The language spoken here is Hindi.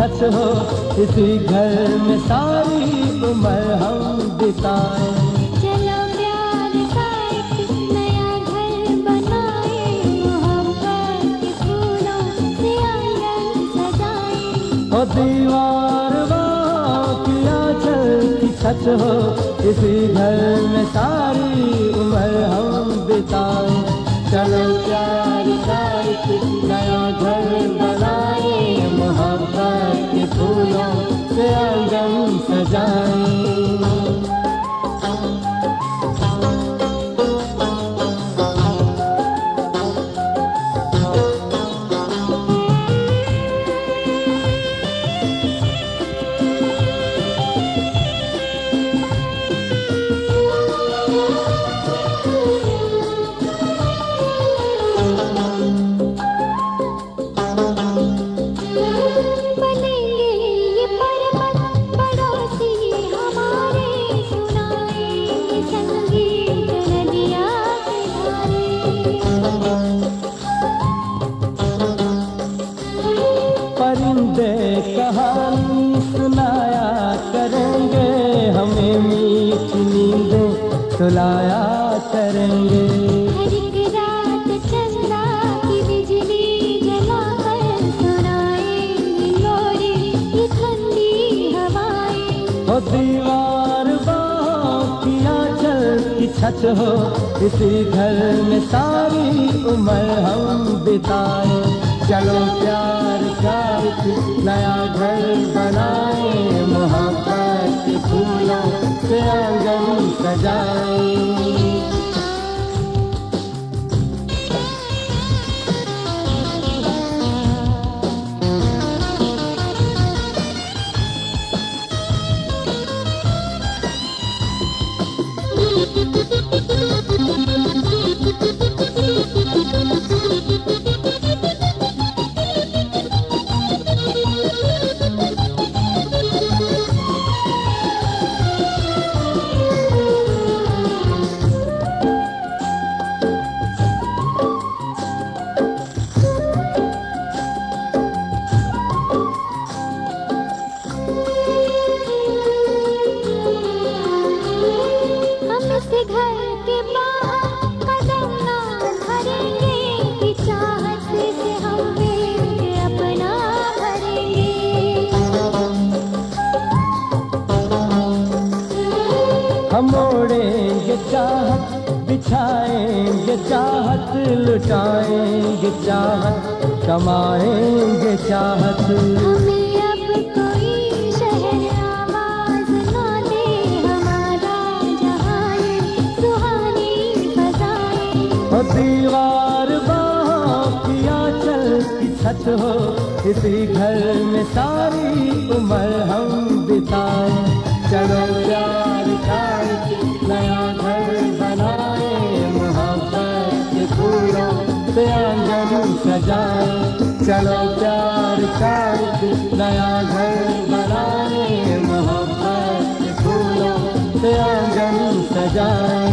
सच हो, इसी घर में सारी उम्र हम बिताए। चलो प्यार का एक नया घर बनाए, मोहब्बत के फूलों से आंगन सजाए। ओ दीवार किया चलती सच हो, इसी घर में सारी उम्र हम बिताए। चलो प्यार का एक नया घर बनाए, मोहब्बत के फूलों से आंगन सजाए। परिंदे कहानी सुनाया करेंगे, हमें मीठी नींदें सुलाया करेंगे। हर एक रात चंदा की बिजली जलाकर सुनाएंगी लोरी ये ठंडी हवाएं। ओ दीवार किया चलती सच हो, इसी घर में सारी उम्र हम बिताए। चलो प्यार का एक नया घर बनाए, मोहब्बत के फूलों से आंगन सजाए। घर के बाहर कदम ना भरेंगे, कि चाहत से हम पेट अपना भरेंगे। हम मोड़ेंगे चाहत, बिछाएंगे चाहत, लुटाएंगे चाहत, कमाएंगे चाहत। हमें अब कोई शहर आवाज ना दे, हमारा जहां सुहानी फजाएं। ओ दीवार किया चलती सच हो, इसी घर में सारी उम्र हम बिताए। चलो प्यार का एक नया घर बनाए, मोहब्बत के फूलों से आंगन सजाए। चलो प्यार का एक नया घर बनाए, मोहब्बत के फूलों से आंगन सजाए।